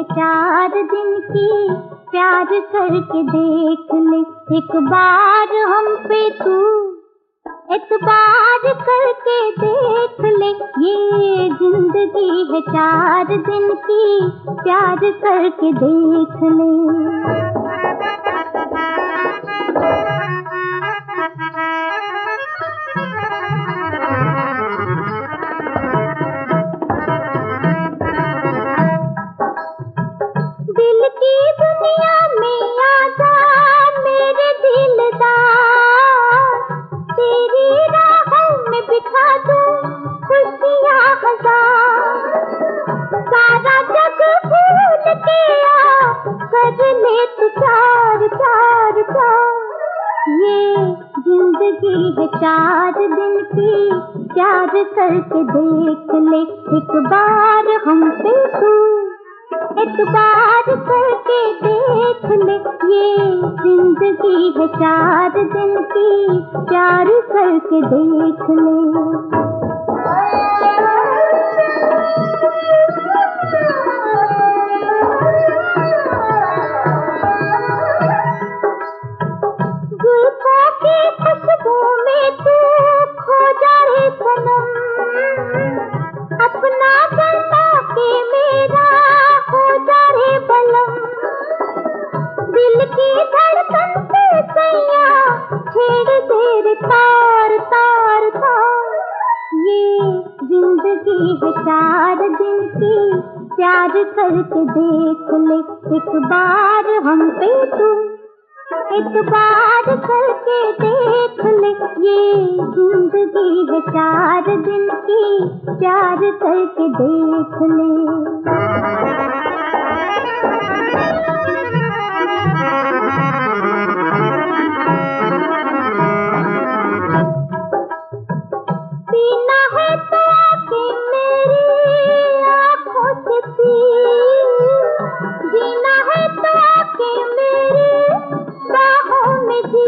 है 4 दिन की, प्यार करके देख ले एक बार हम पे तू, एतबार करके देख ले। ये जिंदगी है 4 दिन की, प्यार करके देख ले। दिल की दुनिया में आजा मेरे दिलदार, तेरी राहों में बिठा दूं खुशियाँ हजार। सारा जग भूल के आ कर ले तू प्यार प्यार प्यार। ये जिंदगी है 4 दिन की, प्यार करके देख ले एक बार हम पे तू, एतबार करके देख ले। ये जिंदगी है 4 दिन की, प्यार करके देख ले। जुल्फों की खुशबू में तू खो जाए सनम, अपना बना के मेरा हो जाए बलम। दिल की धड़कन पे सैया छेड़ दे रे तार तार तार। ये जिंदगी है 4 दिन की, प्यार करके देख ले एक बार हम पे तू, एतबार करके देख ले। ये जिंदगी है 4 दिन की, प्यार करके देख ले। पीना है तो आके मेरी आँखों से पी, जीना है तो आके मेरी बाहों में जी।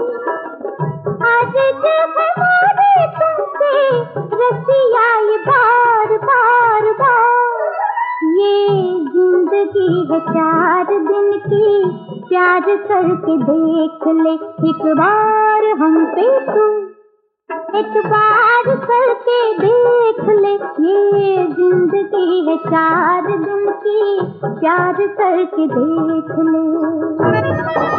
आज जो हमारे तुमसे रसिया ये बार बार बार। ये जिंदगी है 4 दिन की, प्यार करके देख ले एक बार हम पे तू, एतबार करके देख ले। ये जिंदगी है 4 दिन की, प्यार करके देख ले।